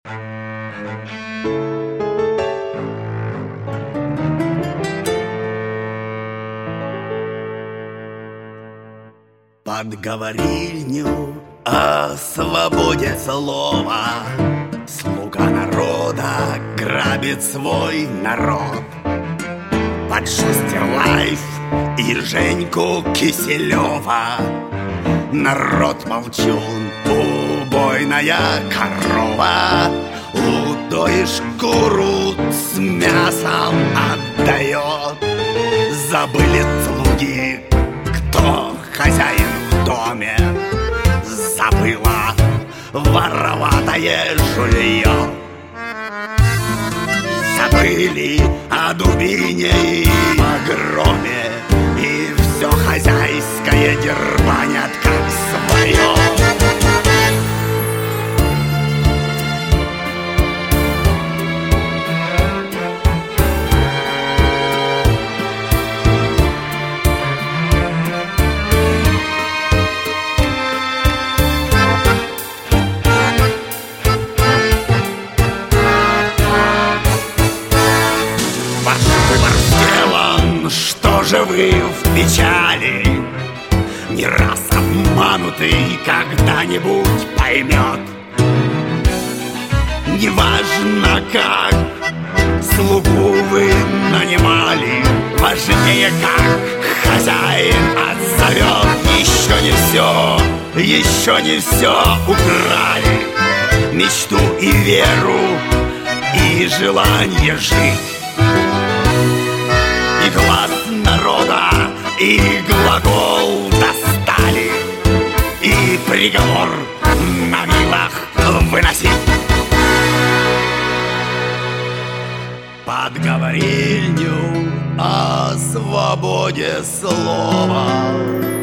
Под говорильню о свободе слова слуга народа грабит свой народ. Под Шустер Лайф и Женьку Киселева народ молчун, убойная корова. Удой шкуру с мясом отдает. Забыли слуги, кто хозяин в доме. Забыла вороватое жулье. Забыли о дубине и погроме, и все хозяйское дербанят как свое. Что же вы в печали? Не раз обманутый когда-нибудь поймет. Неважно, как слугу вы нанимали, важнее, как хозяин отзовет. Еще не все украли. Мечту и веру, и желание жить. И глаз народа, и глагол достали, и приговор на вилах выносить. Под говорильню о свободе слова